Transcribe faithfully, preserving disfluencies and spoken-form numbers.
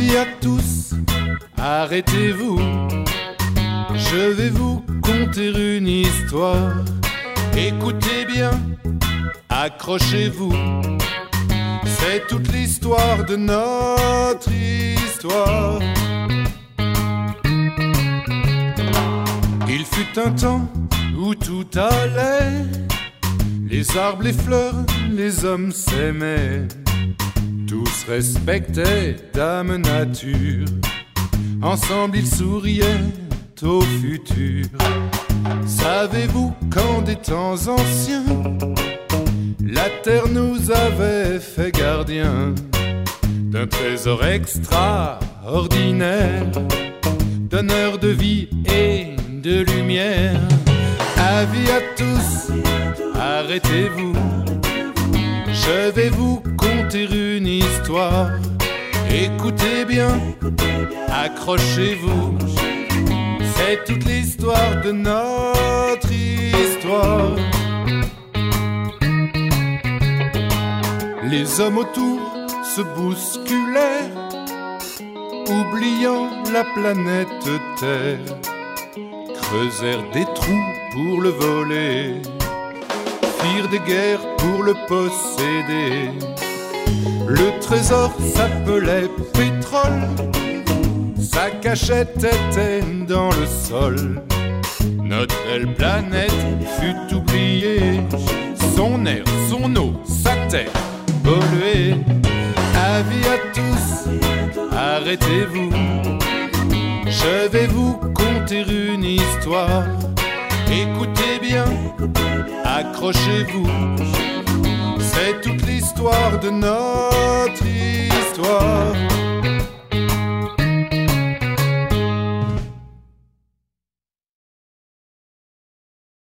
Avis à tous, arrêtez-vous. Je vais vous conter une histoire. Écoutez bien, accrochez-vous. C'est toute l'histoire de notre histoire. Il fut un temps où tout allait. Les arbres, les fleurs, les hommes s'aimaient. Tous respectaient Dame Nature. Ensemble ils souriaient au futur. Savez-vous qu'en des temps anciens, la terre nous avait fait gardiens d'un trésor extraordinaire, donneur de vie et de lumière. Avis à tous, arrêtez-vous. Je vais vous conter une histoire. Écoutez bien, accrochez-vous. C'est toute l'histoire de notre histoire. Les hommes autour se bousculèrent, oubliant la planète Terre. Creusèrent des trous pour le voler, firent des guerres pour le posséder. Le trésor s'appelait pétrole, sa cachette était dans le sol. Notre belle planète fut oubliée, son air, son eau, sa terre polluée. Avis à tous, arrêtez-vous. Je vais vous conter une histoire. Écoutez bien, accrochez-vous. C'est toute l'histoire de notre